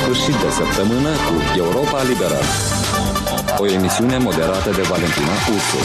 Sfârșit de săptămână cu Europa Liberă. O emisiune moderată de Valentina Ursu.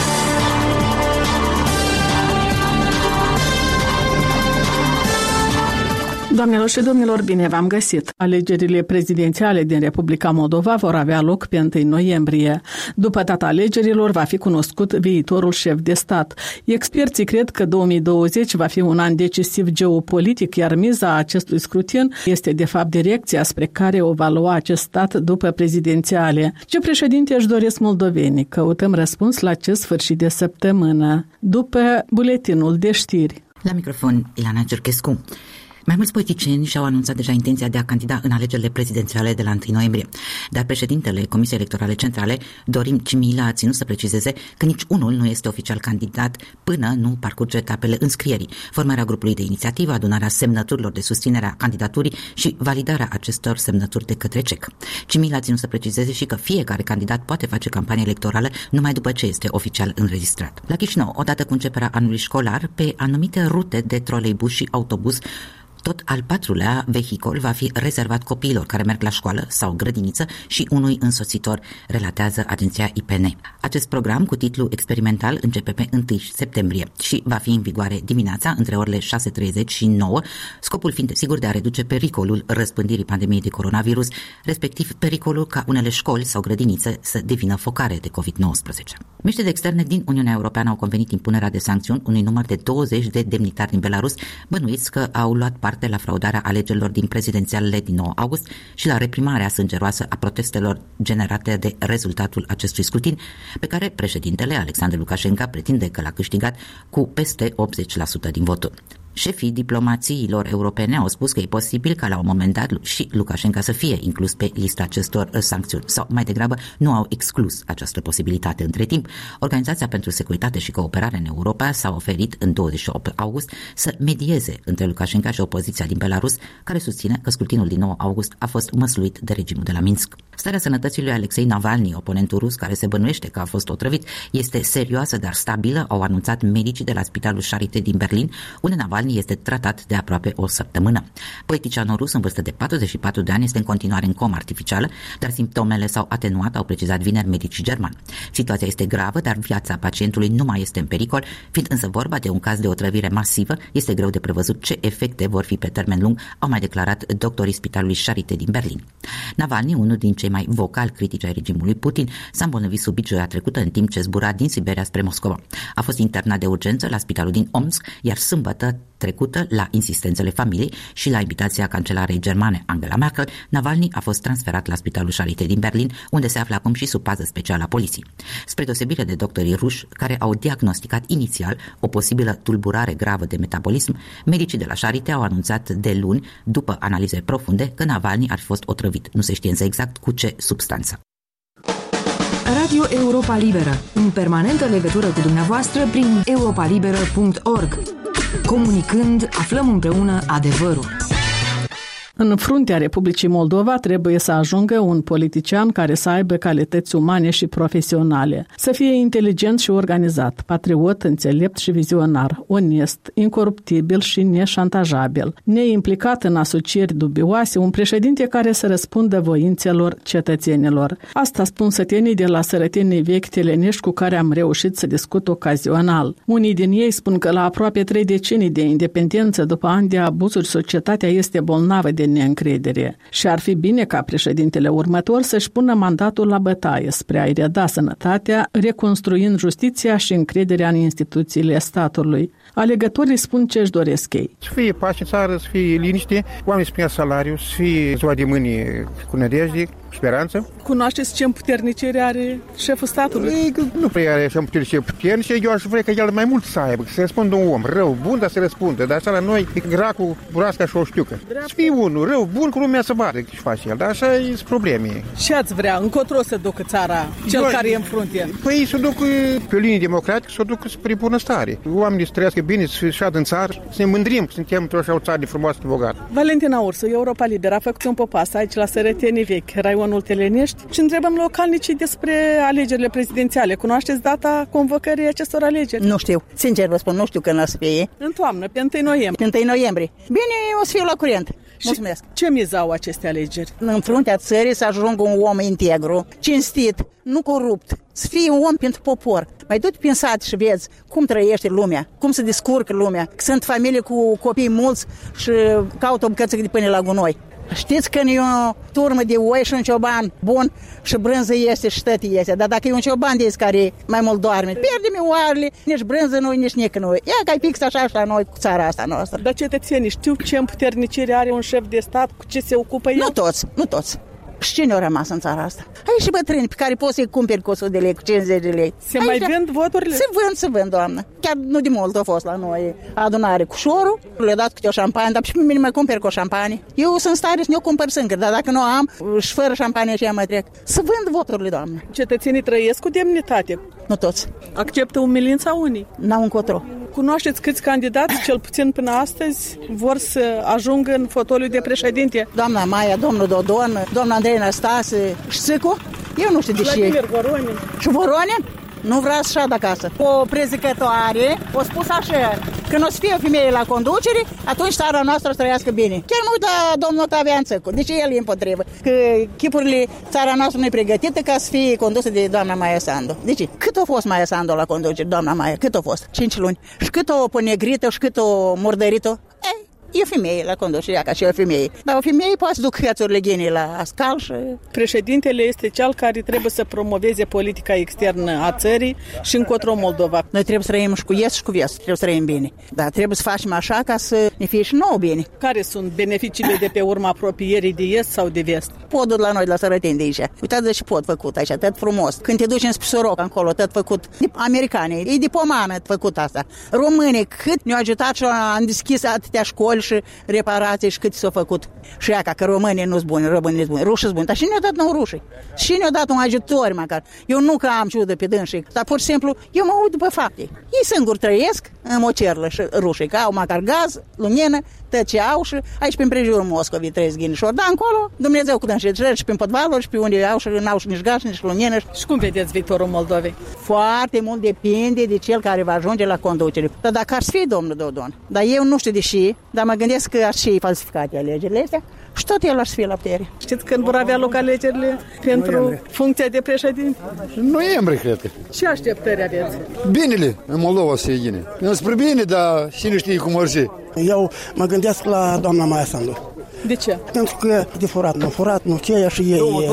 Doamnelor și domnilor, bine v-am găsit! Alegerile prezidențiale din Republica Moldova vor avea loc pe 1 noiembrie. După data alegerilor va fi cunoscut viitorul șef de stat. Experții cred că 2020 va fi un an decisiv geopolitic, iar miza acestui scrutin este de fapt direcția spre care o va lua acest stat după prezidențiale. Ce președinte își doresc moldovenii? Căutăm răspuns la acest sfârșit de săptămână, după buletinul de știri. La microfon, Ileana Cerchescu. Mai mulți politicieni și-au anunțat deja intenția de a candida în alegerile prezidențiale de la 1 noiembrie, dar președintele Comisiei Electorale Centrale, Dorin Cimila, a ținut să precizeze că nici unul nu este oficial candidat până nu parcurge etapele înscrierii, formarea grupului de inițiativă, adunarea semnăturilor de susținere a candidaturii și validarea acestor semnături de către CEC. Cimila a ținut să precizeze și că fiecare candidat poate face campanie electorală numai după ce este oficial înregistrat. La Chișinău, odată cu începerea anului școlar, pe anumite rute de troleibus și autobuz, tot al patrulea vehicol va fi rezervat copiilor care merg la școală sau grădiniță și unui însoțitor, relatează agenția IPN. Acest program cu titlu experimental începe pe 1 septembrie și va fi în vigoare dimineața între orele 6:30 și 9, scopul fiind sigur de a reduce pericolul răspândirii pandemiei de coronavirus, respectiv pericolul ca unele școli sau grădinițe să devină focare de COVID-19. Miniștrii de externe din Uniunea Europeană au convenit impunerea de sancțiuni unui număr de 20 de demnitari din Belarus, bănuiți că au luat parte la fraudarea alegerilor din prezidențialele din 9 august și la reprimarea sângeroasă a protestelor generate de rezultatul acestui scrutin, pe care președintele Alexandru Lukashenko pretinde că l-a câștigat cu peste 80% din voturi. Șefii diplomațiilor europene au spus că e posibil ca la un moment dat și Lukashenko să fie inclus pe lista acestor sancțiuni, sau mai degrabă nu au exclus această posibilitate. Între timp, Organizația pentru Securitate și Cooperare în Europa s-a oferit în 28 august să medieze între Lukashenko și opoziția din Belarus, care susține că scrutinul din 9 august a fost măsluit de regimul de la Minsk. Starea sănătății lui Alexei Navalny, oponentul rus care se bănuiește că a fost otrăvit, este serioasă, dar stabilă, au anunțat medicii de la Spitalul Charité din Berlin, unde Navalny este tratat de aproape o săptămână. Politicianul rus în vârstă de 44 de ani este în continuare în comă artificială, dar simptomele s-au atenuat, au precizat vineri medicii germani. Situația este gravă, dar viața pacientului nu mai este în pericol, fiind însă vorba de un caz de otrăvire masivă, este greu de prevăzut ce efecte vor fi pe termen lung, au mai declarat doctorii Spitalului Charité din Berlin. Navalny, unul din cei mai vocali critici ai regimului Putin, s-a îmbolnăvit subit joia trecută în timp ce zbura din Siberia spre Moscova. A fost internat de urgență la spitalul din Omsk, iar sâmbătă trecută, la insistențele familiei și la invitația cancelarei germane Angela Merkel, Navalny a fost transferat la Spitalul Charité din Berlin, unde se află acum și sub pază specială a poliției. Spre deosebire de doctorii ruși, care au diagnosticat inițial o posibilă tulburare gravă de metabolism, medicii de la Charité au anunțat de luni, după analize profunde, că Navalny ar fi fost otrăvit. Nu se știe însă exact cu ce substanță. Radio Europa Liberă, în permanentă legătură cu dumneavoastră prin europalibera.org. Comunicând, aflăm împreună adevărul. În fruntea Republicii Moldova trebuie să ajungă un politician care să aibă calități umane și profesionale, să fie inteligent și organizat, patriot, înțelept și vizionar, onest, incoruptibil și neșantajabil, neimplicat în asocieri dubioase, un președinte care să răspundă voințelor cetățenilor. Asta spun sătenii de la sărătenii vechi telenești cu care am reușit să discut ocazional. Unii din ei spun că la aproape 3 decenii de independență, după ani de abuzuri, societatea este bolnavă de neîncredere și ar fi bine ca președintele următor să-și pună mandatul la bătaie spre a-i reda sănătatea, reconstruind justiția și încrederea în instituțiile statului. Alegătorii spun ce își doresc ei. Să fie pace în țară, să fie liniște, oamenii să primească salariu, să fie ziua de mâine cu nădejde, cu speranță. Cunoașteți ce împuternicire are șeful statului? Nu prea are așa împuternicire puternice, eu aș vrea ca el mai mult să aibă, să răspundă un om rău, bun, dar să răspundă, dar așa la noi e gracul, burasca și o știucă. Să fie unul rău, bun, cu lumea să vadă ce face el, dar așa e probleme. Ce ați vrea? Încotro să ducă țara, cel care e în frunte? Păi să duc pe o linie democratică, să duc spre bunăstare. Oamenii să trăiască bine, să șadă în țară, să ne mândrim că suntem într-o țară de frumoasă, de bogată. Valentina Ursu, Europa Liberă, a făcut un popas aici la Sărătenii Vechi, raionul Telenești, și întrebăm localnicii despre alegerile prezidențiale. Cunoașteți data convocării acestor alegeri? Nu știu. Sincer vă spun, nu știu când o să fie. În toamnă, pe 1 noiembrie. Pe 1 noiembrie. Bine, o să fiu la curent. Mulțumesc. Ce mizau aceste alegeri? În fruntea țării să ajungă un om integru, cinstit, nu corupt, să fie un om pentru popor. Mai du-te prin sat și vezi cum trăiește lumea, cum se descurcă lumea. Sunt familii cu copii mulți și caută o bucățică de pâine la gunoi. Știți că e o turmă de oi și un cioban bun și brânză este și tăti este. Dar dacă e un cioban de care mai mult doarme, pierdem oarele, nici brânză nu, nici nică nu. Ia că ai pix așa și la noi cu țara asta noastră. Dar cetățenii știu ce împuternicire are un șef de stat, cu ce se ocupă el? Nu toți. Și cine a rămas în țara asta? Ai și bătrâni pe care poți să-i cumperi cu 100 de lei, cu 50 de lei. Se mai vând voturile? Se vând, doamnă. Chiar nu de mult a fost la noi adunare cu șorul, le-a dat câte o șampanie, dar și pe mine mă cumperi cu o șampanie. Eu sunt stare să ne-o cumpăr singur, dar dacă nu am, și fără șampanie și ea mă trec. Să vând voturile, doamnă. Cetățenii trăiesc cu demnitate. Nu toți. Acceptă umilința unii. N-au încotro. Cunoașteți câți candidați, cel puțin până astăzi, vor să ajungă în fotoliul de președinte? Doamna Maia, domnul Dodon, doamna Andrei Năstase și Țicu? Eu nu știu de ce. Vladimir Voronin. Și Voronin? Nu vrea să șadă acasă. O prezicătoare a spus așa, când o să fie o femeie la conducere, atunci țara noastră o să trăiască bine. Chiar mă uit la domnul Otavian Țicu. De ce el e împotrivă? Că chipurile țara noastră nu e pregătită ca să fie condusă de doamna Maia Sandu. De ce? Cât a fost Maia Sandu la conducere, doamna Maia? Cât a fost? 5 luni. Și cât o ponegrită și cât o murdărită? E femeie la conducere, ca și o femeie. Dar o femeie poate să duc hățurile ghenii la ascal și... Președintele este cel care trebuie să promoveze politica externă a țării și încotro Moldova. Noi trebuie să trăim și cu est și cu vest, trebuie să trăim bine. Dar trebuie să facem așa ca să ne fie și nouă bine. Care sunt beneficiile de pe urma apropierii de est sau de vest? Podul la noi, la Sărăteni de aici. Uitați de ce pod făcut aici, atât frumos. Când te duci în Soroc, acolo, tot făcut. Americanii, e de pomană făcut asta. Românii, cât ne-au ajutat și am deschis atâtea școli și reparații și cât s-a făcut. Și ea, că românii nu-s buni, românii nu-s buni, rușii-s buni. Dar și ne-au dat nou rușii. Și ne-au dat un ajutor măcar. Eu nu că am ciudă pe dânsii, dar pur și simplu eu mă uit după fapte. Ei singuri trăiesc în mocerlă și rușii, că au măcar gaz, lumină, tot ce au și aici prin prejurul Moscovii trăiesc ghinișori. Dar încolo, Dumnezeu cu dânsii și prin podvaluri și pe unde au și n-au și nici gaz, nici lumină. Și cum vedeți viitorul Moldovei? Foarte mult depinde de cel care va ajunge la conducere. Dar dacă ar fi domnul Dodon, dar eu nu știu de ce, dar mă gândesc că ar fi falsificate alegerile astea și tot el ar fi la putere. Știți când vor avea loc alegerile pentru funcția de președinte? Noiembrie, cred că. Ce așteptări aveți? Binele în Moldova să iei. Spre bine, dar cine știe cum ar fi. Eu mă gândesc la doamna Maia Sandu. De ce? Pentru că de furat, nu ce ea și ei.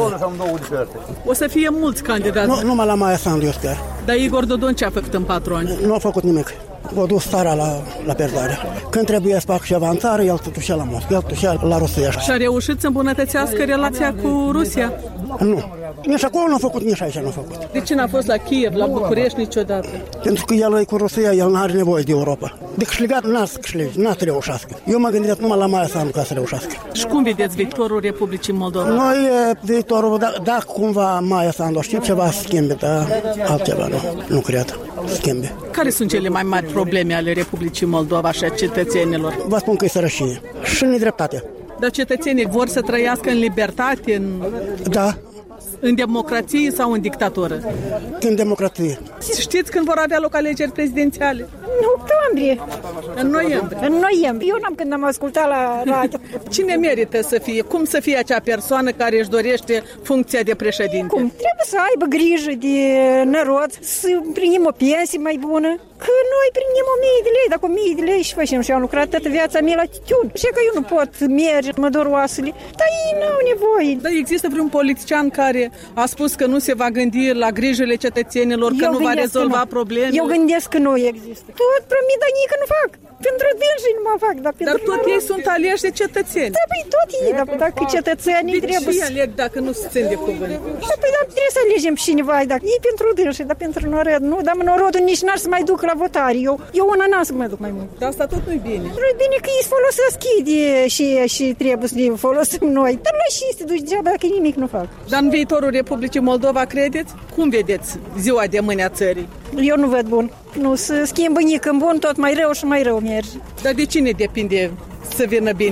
O să fie mulți candidați. Nu, numai la Maia Sandu, eu sper. Dar Igor Dodon ce a făcut în 4 ani? Nu a făcut nimic. O dus țara la pierdare. Când trebuie să facă ceva în țară, el se ducea la Moscova, el se ducea la Rusia. Și a reușit să îmbunătățească relația cu Rusia? Nu. Nici acolo nu a făcut, nici aici nu a făcut. De ce n-a fost la Kiev, la București niciodată? Pentru că el e cu Rusia, el nu are nevoie de Europa. De câștigat n-a să câștige, n-a să reușească. Eu mă gândesc numai la Maia Sandu ca să reușească. Și cum vedeți viitorul Republicii Moldova? Noi, viitorul, dacă cumva Maia Sandu știu ceva să schimbe, dar altceva nu cred schimbe. Care sunt cele mai mari probleme ale Republicii Moldova și a cetățenilor? Vă spun că e sărășie și nedreptate. Dar cetățenii vor să trăiască în libertate, Da. În democrație sau în dictatură? În democrație. Știți când vor avea loc alegeri prezidențiale? În octombrie. În noiembrie. În noiembrie. Eu n-am când am ascultat la radio. Cine merită să fie? Cum să fie acea persoană care își dorește funcția de președinte? Cum? Trebuie să aibă grijă de narod, să primim o pensie mai bună. Că noi primim 1000 de lei, dacă 1000 de lei și facem și am lucrat toată viața mea la titiuni. Și că eu nu pot merge, mă dor oasele, dar ei n-au nevoie. Dar există vreun politician care a spus că nu se va gândi la grijile cetățenilor, că nu va rezolva probleme? Eu gândesc că nu există. Tot promit, dar nici că nu fac. Pentru dânsii nu mă fac, dar tot ei sunt aleși de cetățeni. Da, păi tot ei, dar dacă cetățenii trebuie să... aleg dacă nu se țin de cuvânt? Da, păi dar trebuie să alegem și cineva, dacă e pentru dânsii, dar pentru norod nu, dar norodul nici n-ar să mai duc la votare. Eu una n-am să mă duc mai mult. Dar asta tot nu-i bine. Nu-i bine că ei se folosesc și trebuie să ne folosim noi. Dar la și se duci degeaba dacă nimic nu fac. Dar în viitorul Republicii Moldova credeți? Cum vedeți ziua de mâine a țării? Eu nu văd bun. Nu se schimbă nici în bun, tot mai rău și mai rău merge. Dar de cine depinde să vină binele?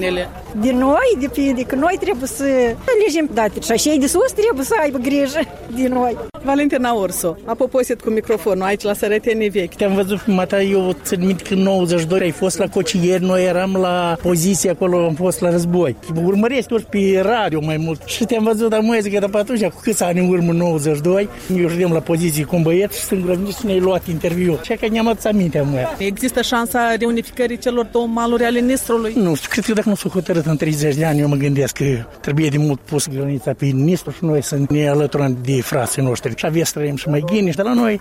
De noi depinde, că noi trebuie să alegem date. Și așa de sus trebuie să aibă grijă de noi. Valentina Ursu, a poposit cu microfonul aici la Sărătenii Vechi. Te-am văzut prima dată, eu țin minte că în 92 ai fost la Cocieri, noi eram la poziție acolo, am fost la război. Urmăresc ori pe radio mai mult și te-am văzut, dar mă zic că după atunci, cu câți ani în urmă, 92, eu ședem la poziție cu un băiet și sunt grăbnici și ne-ai luat interviu. Și că ne-am adus aminte mă. Există șansa reunificării celor două maluri ale Nistrului? Nu, cred că dacă nu s-a hotărât în 30 de ani, eu mă gândesc că trebuie de mult pus granița pe Nistru și noi să ne alăturăm de frații noștri. Și avea străim și mai ghini, dar la noi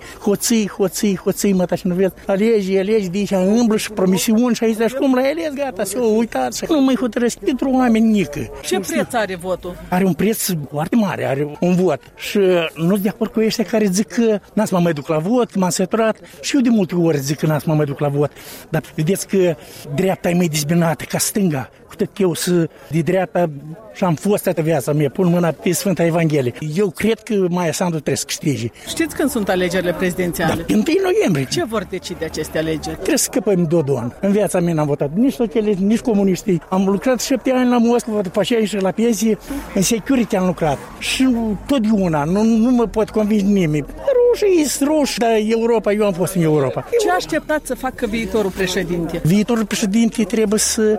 hoții, mă, și nu vezi, alegi de aici, îmblă și promisiuni și aici, și cum l-ai ales, gata, se uitați. Nu mai hotărăsc pentru oameni nică. Ce preț are votul? Are un preț foarte mare, are un vot. Și nu sunt de acord cu ăștia care zic că n-am să mă mai duc la vot, m-am săturat. Și eu de multe ori zic că n-am să mă mai duc la vot. Dar vedeți că dreapta e mai dezbinată ca stânga. Cu tot că eu sunt de dreapta și am fost toată viața mea, pun mâna pe Sfânta Evanghelie. Eu cred că Maia Sandu trebuie să câștige. Știți când sunt alegerile prezidențiale? Da, 1 noiembrie. Ce vor decide aceste alegeri? Trebuie să scăpăm Dodon. În viața mea n-am votat nici socialiști, nici comuniștii. Am lucrat 7 ani la Moscova, după aceea și la pensie, în security am lucrat. Și totdeauna, nu mă pot convinge nimeni. Ruși, dar Europa, eu am fost în Europa. Ce așteptați să facă viitorul președinte? Viitorul președinte trebuie să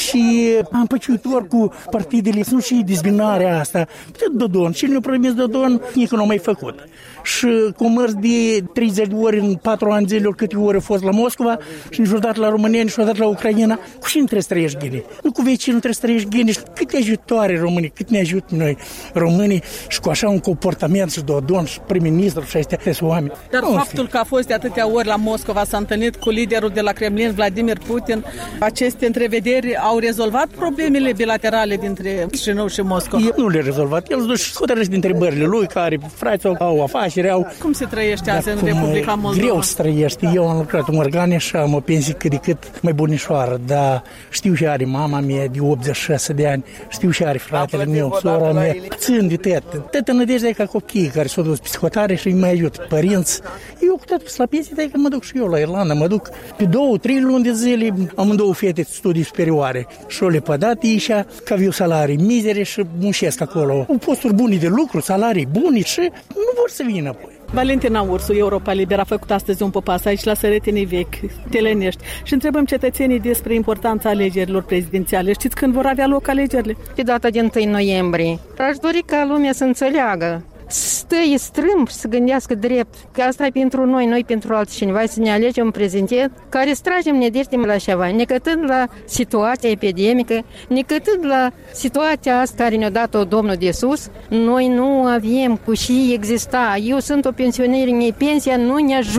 și împăciuitor cu partidele, nu și dezbinarea asta. Dodon, cine ne-a promis Dodon, nici nu a mai făcut. Și cu mărți de 30 de ori în 4 ani zile, câte ori a fost la Moscova și niciodată la România, niciodată la Ucraina, cu cine trebuie să trăiești ghine? Nu cu vecinul trebuie să trăiești ghine. Cât ne ajutoare românii, cât ne ajută noi românii și cu așa un comportament și Dodon și prim-ministru și astea oameni. Dar faptul că a fost de atâtea ori la Moscova, s-a întâlnit cu liderul de la Kremlin, Vladimir Putin, aceste întrevederi au rezolvat problemele bilaterale dintre Chișinău și Moscova? El nu le-a rezolvat. El își hotărăște întrebările lui, care frații au afaceri, au... Cum se trăiește azi în Republica Moldova? Greu să trăiește. Eu am lucrat în organe și am o pensie cât de cât mai bunișoară, dar știu și are mama mea de 86 de ani, știu și are fratele meu, sora mea. Țin de tătă. Tătă nădejdea ca copiii care s-au dus psihotare și îi mai ajută părinți. Eu cu toată la pensie, dar că mă duc și eu la Irlanda, mă duc pe 2-3 luni de zile, am 2 fete studii superioare și o le pădat ișa, că aveau salarii mizere și muncesc acolo. Au posturi bune de lucru, salarii bune și nu vor să vină apoi. Valentina Ursu, Europa Liberă, a făcut astăzi un popas aici la Sărătenii Vechi, Telenești, și întrebăm cetățenii despre importanța alegerilor prezidențiale. Știți când vor avea loc alegerile? Pe data de 1 noiembrie. Aș dori ca lumea să înțeleagă, stă strâmb și să gândească drept, că asta e pentru noi pentru altcineva, să ne alegem un prezident care să tragem nedejde la ceva, necătând la situația epidemică, necătând la situația asta care ne-a dat-o Domnul de sus, noi nu avem cu și exista. Eu sunt o pensioneră, pensia nu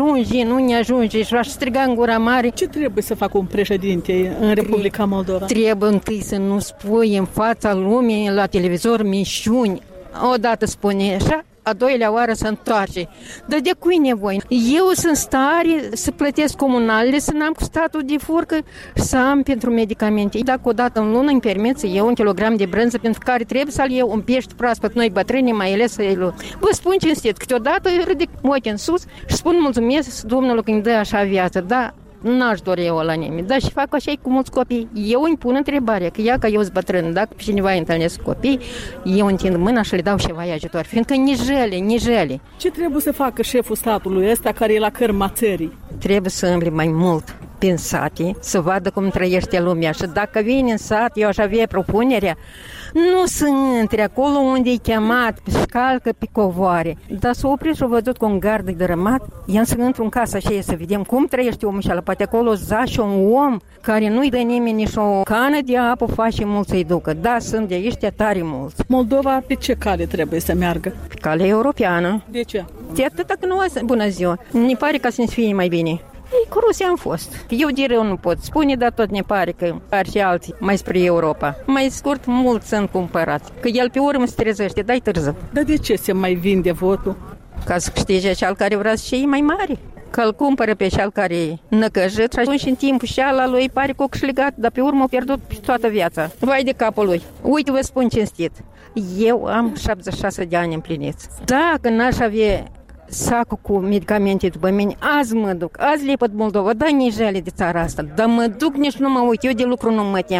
ne ajunge și aș striga în gura mare. Ce trebuie să facă un președinte în Republica Moldova? Trebuie întâi să nu spui în fața lumii la televizor minciuni. Odată spune așa, a doilea oară se întoarce. Dar de cui nevoie? Eu sunt stare să plătesc comunalele, să n-am cu statul de furcă, să am pentru medicamente. Dacă odată în lună îmi permit să iau 1 kilogram de brânză, pentru care trebuie să-l iau un pește proaspăt, noi bătrâni, mai ales să-i luăm. Vă spun cinstit, câteodată ridic ochii în sus și spun mulțumesc Domnului că îmi dă așa viață, da? N-aș dori eu la nimeni, dar și fac așa cu mulți copii. Eu îmi pun întrebarea, că că eu sunt bătrân, dacă pe cineva întâlnesc copii, eu întind mâna și le dau ceva ajutor, fiindcă nijele. Ce trebuie să facă șeful statului ăsta care e la cărma țării? Trebuie să îmbli mai mult prin sate, să vadă cum trăiește lumea și dacă vine în sat, eu aș avea propunerea, nu să intre acolo unde e chemat, să calcă pe covoare, dar să opri și-o văzut cu un gard dărâmat, i-am să intru în casa așa să vedem cum trăiește omul și ala, poate acolo zace un om care nu-i dă nimeni nici o cană de apă, face mult să-i ducă. Da, sunt de aici tare mulți. Moldova pe ce cale trebuie să meargă? Pe cale europeană. De ce? De atâta că nu o bună ziua. Ne pare ca să ne fie mai bine. Cu Rusia am fost. Eu de rău nu pot spune, dar tot ne pare că ar și alții mai spre Europa. Mai scurt, mulți sunt cumpărați. Că el pe urmă se trezește, dai târziu. Dar de ce se mai vinde votul? Ca să câștige cel care vrea să fie mai mare. Că îl cumpără pe cel care e năcăjit și atunci în timpul și ala lui pare că o câștigat, dar pe urmă a pierdut toată viața. Vai de capul lui. Uite, vă spun cinstit. Eu am 76 de ani împliniți. Dacă n-aș avea sacul cu medicamente după mine, azi mă duc, azi lepăd Moldova, da, nici jale de țara asta, dar mă duc, nici nu mă uit, eu de lucru nu mă tem. Mă duc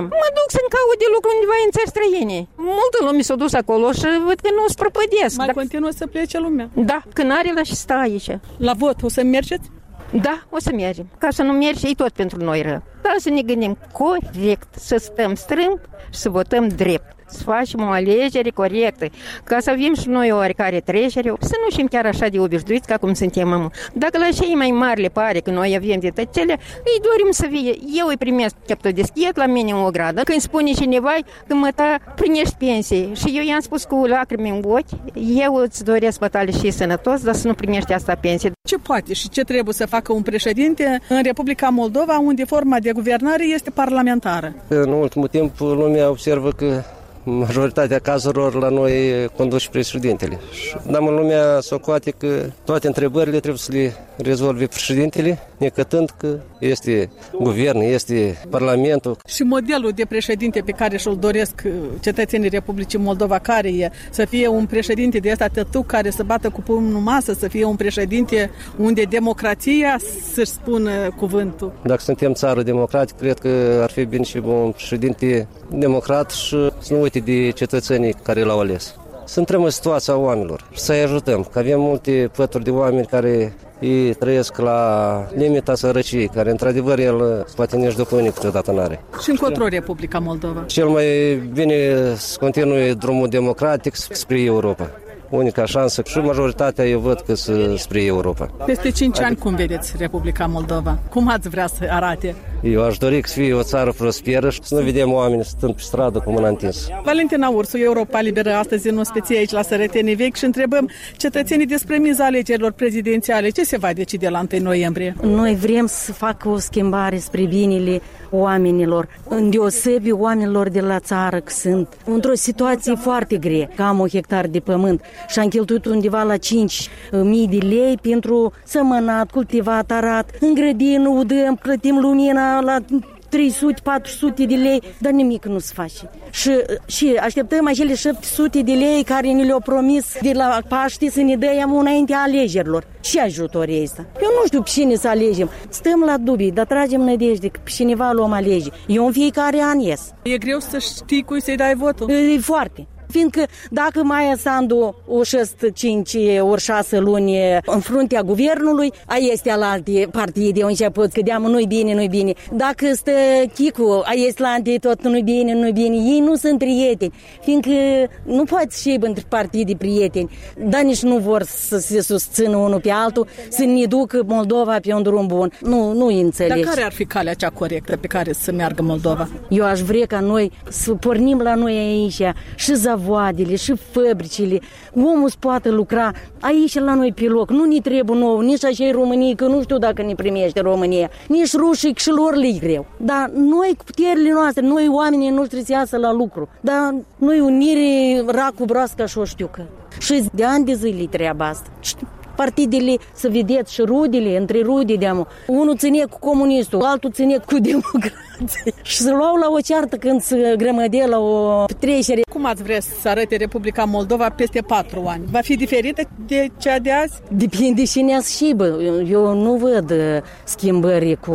duc să-mi caut de lucru undeva în țări străine. Multă lume s-a dus acolo și văd că nu se prăpădesc. Mai continuă să plece lumea? Da, când are la și sta aici. La vot o să mergeți? Da, o să mergem. Ca să nu mergi, e tot pentru noi rău. Dar să ne gândim corect, să stăm strâmb și să votăm drept. Să facem o alegere corectă, ca să avem și noi oarecare trecere, să nu fim chiar așa de obișnuiți ca cum suntem acum. Dacă la cei mai mari le pare că noi avem de tăcele, îi dorim să vie. Eu îi primesc cheptă de schiet la mine în o gradă. Când spune cineva că măta primești pensie și eu i-am spus cu lacrimi în ochi, eu îți doresc bătale și sănătos, dar să nu primești asta pensie. Ce poate și ce trebuie să facă un președinte în Republica Moldova, unde forma de guvernare este parlamentară? În ultimul timp lumea observă că majoritatea cazurilor la noi conduce președintele. Dar în lumea socoate că toate întrebările trebuie să le rezolve președintele, necătând că este guvern, este parlamentul. Și modelul de președinte pe care și-l doresc cetățenii Republicii Moldova, care e să fie un președinte de ăsta tătuc care să bată cu pumnul în masă, să fie un președinte unde democrația să-și spună cuvântul. Dacă suntem țară democratică, cred că ar fi bine și un președinte democrat și să nu uite de cetățenii care l-au ales. Să intrăm în situația oamenilor și să-i ajutăm, că avem multe pături de oameni care îi trăiesc la limita sărăciei, care într-adevăr el poate nici de pâine câteodată n-are. Și încotro Republica Moldova? Cel mai bine să continue drumul democratic spre Europa. Unica șansă și majoritatea eu văd că spre Europa. Peste 5 ani cum vedeți Republica Moldova? Cum ați vrea să arate? Eu aș dori să fie o țară prosperă și să nu vedem oameni stând pe stradă cu mâna întins. Valentina Ursu, Europa Liberă, astăzi în ospecie aici la Sărăteni Vechi și întrebăm cetățenii despre miza alegerilor prezidențiale. Ce se va decide la 1 noiembrie? Noi vrem să facă o schimbare spre binele oamenilor, îndeosebi oamenilor de la țară, că sunt într-o situație foarte grea. Că am 1 hectar de pământ și am cheltuit undeva la 5.000 de lei pentru sămănat, cultivat, arat, în grădină, udăm, plătim lumina la 300-400 de lei, dar nimic nu se face. Și așteptăm acele 700 de lei care ni le-au promis de la Paște să ne dăm înaintea alegerilor. Ce ajutor e ăsta? Eu nu știu pe cine să alegem. Stăm la dubii, dar tragem nădejde că pe cineva luăm alege. Eu în fiecare an ies. E greu să știi cui să-i dai votul? E foarte. Fiindcă dacă Maia Sandu o șăst 5 ori 6 luni în fruntea guvernului, aia este al alte partide, început că deamă nu-i bine, nu-i bine. Dacă stă Chicu, aia este la alte tot nu-i bine, nu-i bine. Ei nu sunt prieteni, fiindcă nu poate să fie între partide prieteni, dar nici nu vor să se susțină unul pe altul, să ne ducă Moldova pe un drum bun. Nu-i înțelegi. Dar care ar fi calea cea corectă pe care să meargă Moldova? Eu aș vrea ca noi să pornim la noi aici și zavoadele și fabricile, omul să poată lucra aici la noi pe loc. Nu ne trebuie nou, nici așa e România, că nu știu dacă ne primește România, nici rușii, și lor le-i greu. Dar noi cu puterile noastre, noi oamenii noștri să iasă la lucru. Dar noi unire racul, broasca și o știucă. Și de ani de zile treaba asta. Partidele, să vedeți, și rudele, între rude de-amu. Unul ține cu comunistul, altul ține cu democrație. Și se luau la o ceartă când se grămădea la o trecere. Cum ați vrea să arate Republica Moldova peste 4 ani? Va fi diferită de cea de azi? Depinde și ne-asșibă. Eu nu văd schimbări cu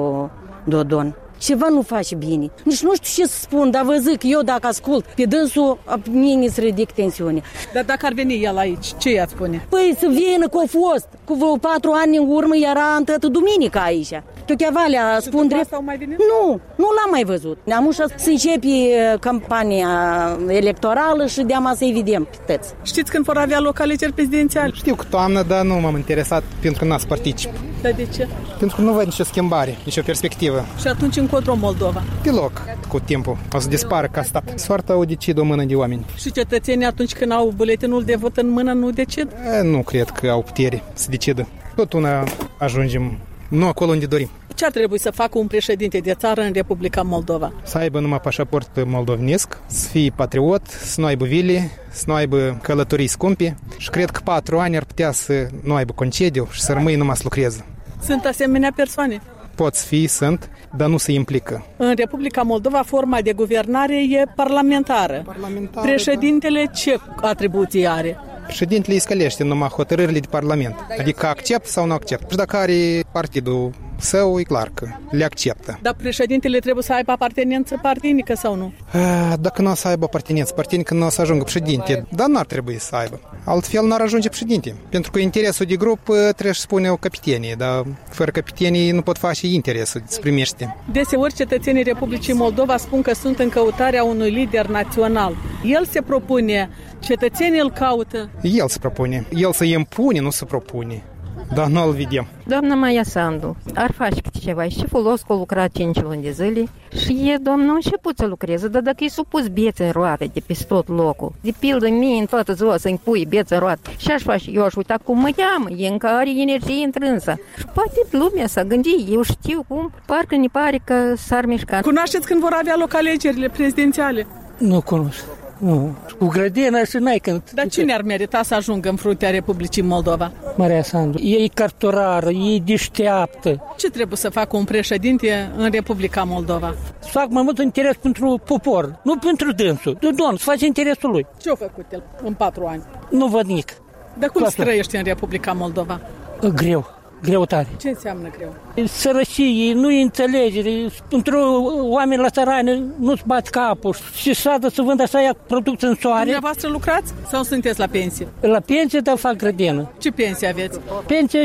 Dodon. Ceva nu face bine. Nici nu știu ce să spun, dar vă zic, eu dacă ascult pe dânsul, mie se ridic tensiunea. Dar dacă ar veni el aici, ce i-ați spune? Păi să vină că a fost, cu vreo 4 ani în urmă era în tătă duminică aici. Tocheavalea, spun drept. Nu l-am mai văzut. Am ușat să începe campania electorală și de-ama să-i vedem pe tăți. Știți când vor avea loc alegeri prezidențiale? Știu că toamnă, dar nu m-am interesat pentru că n-ați particip. Dar de ce? Pentru că nu văd nicio schimbare, nicio perspectivă. Și atunci încotro Moldova? Pe loc, cu timpul. O să dispară ca stat. Soarta o decid o mână de oameni. Și cetățenii atunci când au buletinul de vot în mână nu decid? Nu cred că au putere să decidă. Tot una ajungem, nu acolo unde dorim. Ce ar trebui să facă un președinte de țară în Republica Moldova? Să aibă numai pașaport moldovenesc, să fie patriot, să nu aibă vile, să nu aibă călătorii scumpe și cred că 4 ani ar putea să nu aibă concediu și să rămâi numai să lucreze. Sunt asemenea persoane? Pot fi, sunt, dar nu se implică. În Republica Moldova forma de guvernare e parlamentară. Președintele ce atribuții are? Președintele îi scălește numai hotărârile de parlament. Adică accept sau nu accept. Și dacă are partidul său, e clar că le acceptă. Dar președintele trebuie să aibă apartenență partinică sau nu? Dacă nu o să aibă apartenență partinică, nu o să ajungă președinte, dar n-ar trebui să aibă. Altfel n-ar ajunge președinte. Pentru că interesul de grup trebuie să spune o capitenie, dar fără capitenie nu pot face interesul să primește. Deseori cetățenii Republicii Moldova spun că sunt în căutarea unui lider național. El se propune, cetățenii îl caută. El se propune. El se impune, nu se propune. Dar nu îl vedem. Doamna Maia Sandu ar face câte ceva. Și folos că a lucrat 5 luni de zile și domnul a început să lucreze, dar dacă e supus bețe în roate de pe tot locul, de pildă mie în toată ziua să-mi pui bețe în roate, și aș face, eu aș uita cum mă cheamă, e încă are energie întrânsă. Și poate lumea s-a gândit, eu știu cum, parcă ne pare că s-ar mișca. Cunoașteți când vor avea loc alegerile prezidențiale? Nu cunosc. Nu. Cu grădina și n-ai când... Dar cine ar merita să ajungă în fruntea Republicii Moldova? Maria Sandu. E cartorară, e deșteaptă. Ce trebuie să facă un președinte în Republica Moldova? Să fac mai mult interes pentru popor, nu pentru dânsul. Domnul, să face interesul lui. Ce-a făcut el în 4 ani? Nu văd nimic. Dar cum trăiești în Republica Moldova? Greu. Greu tare. Ce înseamnă greu? Sărăcie, nu-i înțelegere. Pentru oameni la țărani nu-ți bați capul. Și sadă să vând așa ia producție în soare. Dumneavoastră lucrați sau sunteți la pensie? La pensie, dar fac grădină. Ce pensie aveți? Pensie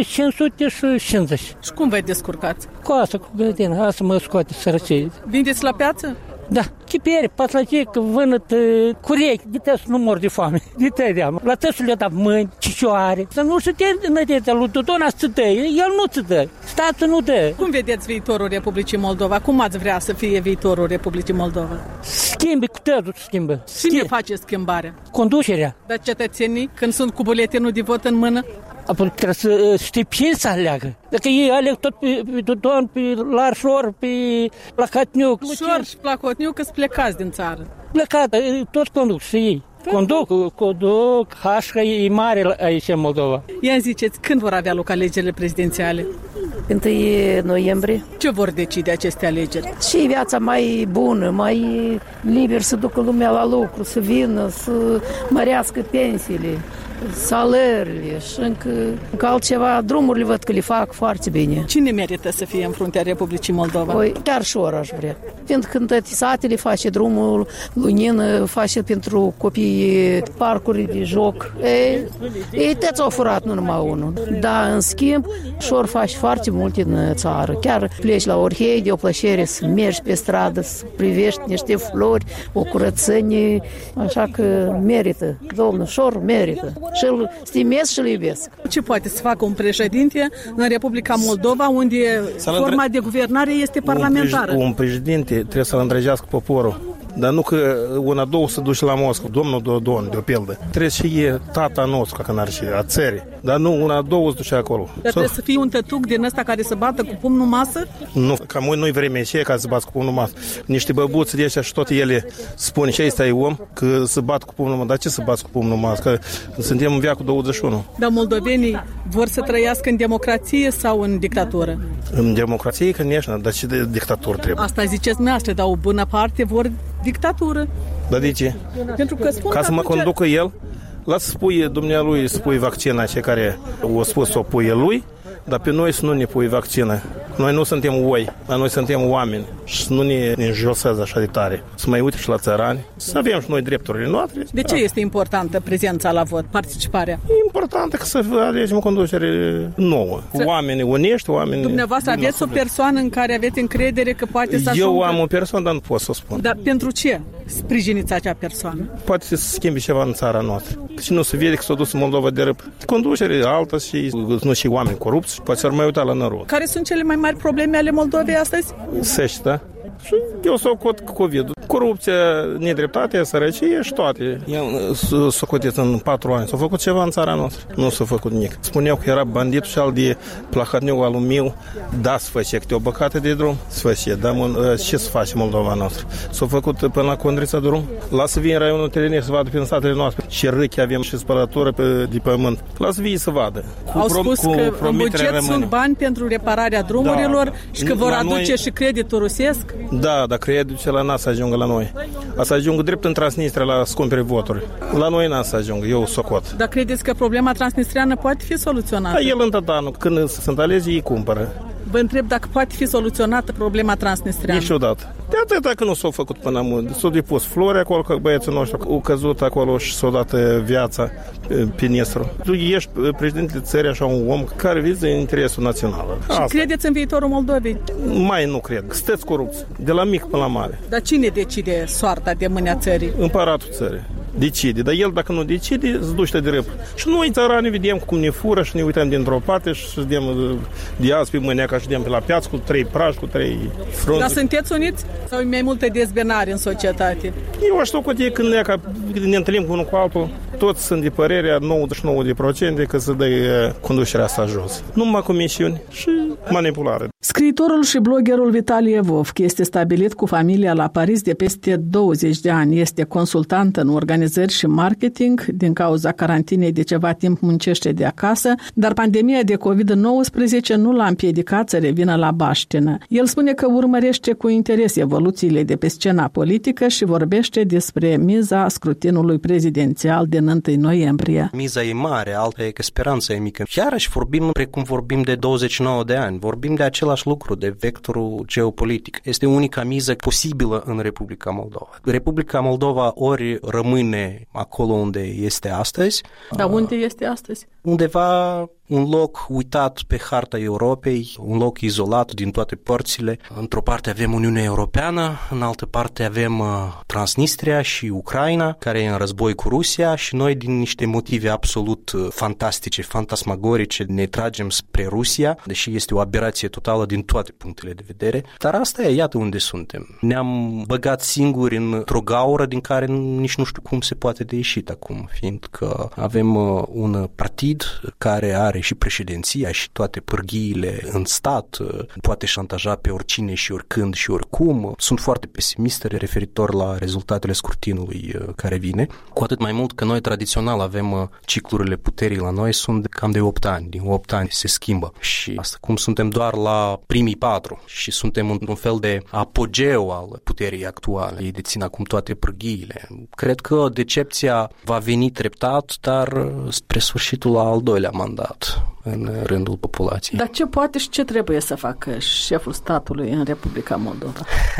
550. Și cum vă descurcați? Cu asta, cu grădină. Asta mă scoate sărăcie. Vindeți la piață? Da, chipere, patlagic, vânăt, curechi, de te să nu mor de foame, de te deamă. La tăsul le-a dat mâini, cicioare. Să nu se te nădețea lui Dodon să dă, el nu ți dă, statul nu dă. Cum vedeți viitorul Republicii Moldova? Cum ați vrea să fie viitorul Republicii Moldova? Schimbe, cu totul schimbă. Cine face schimbarea? Conducerea. Dar cetățenii, când sunt cu buletinul de vot în mână? Apoi trebuie să știi cine să aleagă. Dacă ei aleg tot pe Dodon, pe Larșor, pe Placatniuc. Șor și Placatniuc că-s plecați din țară. Plecat, toți conduc și ei. Conduc, Hașca e mare aici în Moldova. Ia ziceți, când vor avea loc alegerile prezidențiale? 1 noiembrie. Ce vor decide aceste alegeri? Și viața mai bună, mai liber să ducă lumea la lucru, să vină, să mărească pensiile, salariile și încă altceva. Drumurile văd că le fac foarte bine. Cine merită să fie în fruntea Republicii Moldova? Păi, chiar și ora aș vrea. Pentru că în toate satele face drumul, lunină, face pentru copii parcuri de joc. Ei te ți-au furat, nu numai unul. Dar, în schimb, și-or face foarte multe în țară. Chiar pleci la Orhei, de o plăcere să mergi pe stradă, să privești niște flori, o curățenie, așa că merită. Domnul Șor merită. Și îl stimez și îl iubesc. Ce poate să facă un președinte în Republica Moldova, unde forma de guvernare este parlamentară? Un președinte trebuie să-l îndrăgească poporul. Dar nu că una, două să duce la Moscova, domnul Dodon, de o pildă. Trebuie și e tata nostru, ca n-ar și a țării. Dar nu una, două să duce acolo. Dar trebuie să fie un tătuc din ăsta care să bată cu pumnul masă? Nu, ca nu-i vremea aceea ca să bați cu pumnul masă. Niște băbuți de ăștia și toate ele spun și ăsta e om, că să bat cu pumnul masă. Dar ce să bați cu pumnul masă? Că suntem în veacul 21. Dar moldovenii vor să trăiască în democrație sau în dictatură? În democrație, конечно, dar și de dictatură trebuie. Asta ziceți dumneavoastră, dar o bună parte vor dictatură. Dar de ce? Pentru că spun ca să mă conducă el, lasă să pui dumnealui, să pui vaccina cei care o spus să o pui lui, dar pe noi să nu ne pui vaccina. Noi nu suntem oi, dar noi suntem oameni și să nu ne înjoseze așa de tare. Să mai uite și la țărani, să avem și noi drepturile noastre. De ce este importantă prezența la vot, participarea? E importantă că să alegem o conducere nouă. Oameni onești, oameni... Dumneavoastră aveți o persoană în care aveți încredere că poate să ajungă? Eu am o persoană, dar nu pot să o spun. Dar pentru ce sprijiniți acea persoană? Poate să schimbe ceva în țara noastră. Și nu se vede că s-a dus în Moldova de răp. Conducere altă și nu și oameni corupți. Poate să-ar mai uita la noroc. Care sunt cele mai mari probleme ale Moldovei astăzi? Sești, da? Și eu s-o cot COVID. Corupția, nedreptatea, sărăcie și toate. Eu s-o cotit în 4 ani. S-a făcut ceva în țara noastră? Nu s-a făcut nimic. Spuneau că era banditul și al de Plahotniuc al meu. Da, să face câte o băcată de drum. Să face, dar ce să face Moldova noastră? S-a făcut până la Condrița drum. Lasă vin raionul Telenei să vadă prin satele noastre. Ce râchi avem și spălătură de pământ. Lasă vii să vadă. Au spus că în buget sunt bani pentru repararea drumurilor și că vor aduce și creditul rusesc? Da, dar creditul la n-a să ajungă la noi. A să ajungă drept în Transnistria la scumpere voturi. La noi n-a să ajungă, eu socot. Dar credeți că problema transnistriană poate fi soluționată? Da, el întotdeauna, când sunt alegeri, ei cumpără. Vă întreb dacă poate fi soluționată problema transnistreană. Niciodată. De atâta că nu s-a făcut până mult. S-au depus flori acolo, că băieții noștri au căzut acolo și s-au dat viața pe Nistru. Tu ești președintele țării, așa un om care viză interesul național. Și credeți în viitorul Moldovei? Mai nu cred. Sunteți corupți. De la mic până la mare. Dar cine decide soarta de mâinea țării? Împăratul țării. Decide. Dar el, dacă nu decide, se duce de drept. Și noi, țărani, vedem cum ne fură și ne uităm dintr-o parte și vedem de azi pe mâinea ca și vedem pe la piață cu 3 prași, cu 3 frunze. Dar sunteți uniți? Sau e mai multă dezbinare în societate? Eu aș că când ne întâlnim cu unul cu altul, toți sunt de părerea 99% că se dă conducerea asta jos. Numai comisiuni și manipulare. Scriitorul și bloggerul Vitalie Vovchi este stabilit cu familia la Paris de peste 20 de ani. Este consultant în organizări și marketing. Din cauza carantinei de ceva timp muncește de acasă, dar pandemia de COVID-19 nu l-a împiedicat să revină la baștină. El spune că urmărește cu interes evoluțiile de pe scena politică și vorbește despre miza scrutinului prezidențial din 1 noiembrie. Miza e mare, alta e că speranța e mică. Iarăși vorbim precum vorbim de 29 de ani. Vorbim de același lucru, de vectorul geopolitic. Este unica miză posibilă în Republica Moldova. Republica Moldova ori rămâne acolo unde este astăzi. Dar unde este astăzi? Undeva un loc uitat pe harta Europei, un loc izolat din toate părțile. Într-o parte avem Uniunea Europeană, în altă parte avem Transnistria și Ucraina, care e în război cu Rusia și noi din niște motive absolut fantastice, fantasmagorice, ne tragem spre Rusia, deși este o aberație totală din toate punctele de vedere. Dar asta e, iată unde suntem. Ne-am băgat singuri într-o gaură din care nici nu știu cum se poate de ieșit acum, fiindcă avem un partid care are și președinția și toate pârghiile în stat, poate șantaja pe oricine și oricând și oricum. Sunt foarte pesimist referitor la rezultatele scrutinului care vine, cu atât mai mult că noi tradițional avem ciclurile puterii la noi sunt cam de 8 ani. Din 8 ani se schimbă și asta cum suntem doar la primii 4 și suntem un fel de apogeu al puterii actuale. Ei dețin acum toate pârghiile. Cred că decepția va veni treptat, dar spre sfârșitul la al doilea mandat în rândul populației. Dar ce poate și ce trebuie să facă șeful statului în Republica Moldova?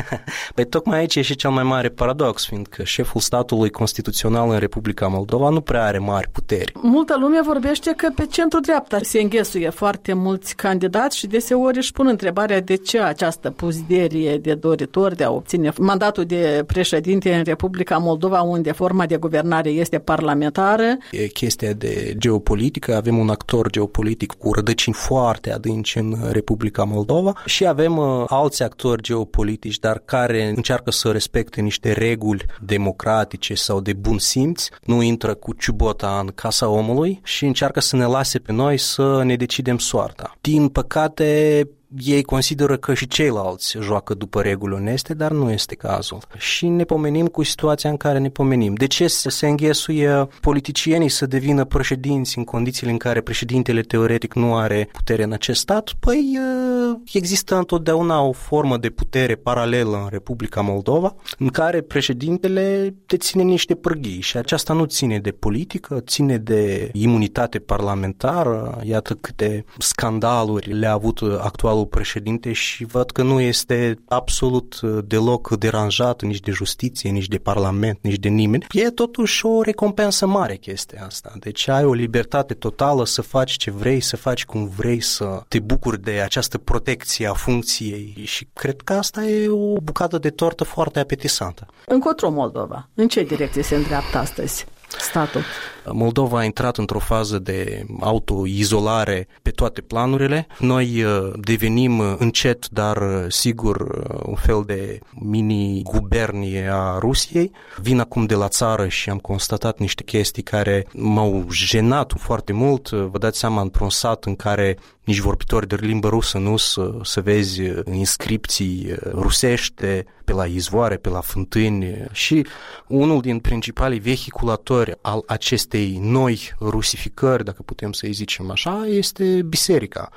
Păi tocmai aici e și cel mai mare paradox, fiindcă șeful statului constituțional în Republica Moldova nu prea are mari puteri. Multă lume vorbește că pe centru-dreapta se înghesuie foarte mulți candidați și deseori își pun întrebarea de ce această puziderie de doritor de a obține mandatul de președinte în Republica Moldova, unde forma de guvernare este parlamentară. E chestia de geopolitică, avem un actor geopolitic cu rădăcini foarte adânci în Republica Moldova și avem alți actori geopolitici, dar care încearcă să respecte niște reguli democratice sau de bun simț, nu intră cu ciubota în casa omului și încearcă să ne lase pe noi să ne decidem soarta. Din păcate, ei consideră că și ceilalți joacă după reguli oneste, dar nu este cazul. Și ne pomenim cu situația în care ne pomenim. De ce se înghesuie politicienii să devină președinți în condițiile în care președintele teoretic nu are putere în acest stat? Păi există întotdeauna o formă de putere paralelă în Republica Moldova, în care președintele deține niște pârghii și aceasta nu ține de politică, ține de imunitate parlamentară. Iată câte scandaluri le-a avut actualul președinte și văd că nu este absolut deloc deranjat nici de justiție, nici de parlament, nici de nimeni. E totuși o recompensă mare chestia asta. Deci ai o libertate totală să faci ce vrei, să faci cum vrei, să te bucuri de această protecție a funcției și cred că asta e o bucată de tortă foarte apetisantă. Încotro Moldova? În ce direcție se îndreaptă astăzi statul? Moldova a intrat într-o fază de autoizolare pe toate planurile. Noi devenim încet, dar sigur, un fel de mini-gubernie a Rusiei. Vin acum de la țară și am constatat niște chestii care m-au jenat foarte mult. Vă dați seama, într-un sat în care nici vorbitori de limbă rusă nu să vezi inscripții rusește pe la izvoare, pe la fântâni și unul din principalii vehiculatori al acestei noi rusificări, dacă putem să-i zicem așa, este biserica.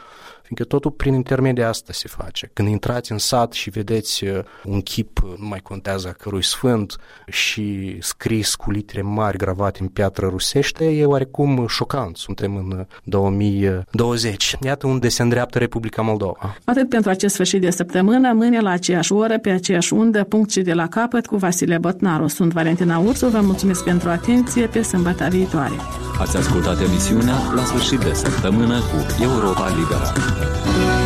Fiindcă totul prin intermedia asta se face. Când intrați în sat și vedeți un chip, nu mai contează a cărui sfânt, și scris cu litere mari gravate în piatră rusește, e oarecum șocant. Suntem în 2020. Iată unde se îndreaptă Republica Moldova. Atât pentru acest sfârșit de săptămână, mâine la aceeași oră, pe aceeași undă, punct și de la capăt, cu Vasile Botnaru. Sunt Valentina Ursu, vă mulțumesc pentru atenție, pe sâmbătă viitoare. Ați ascultat emisiunea La sfârșit de săptămână cu Europa Liberă.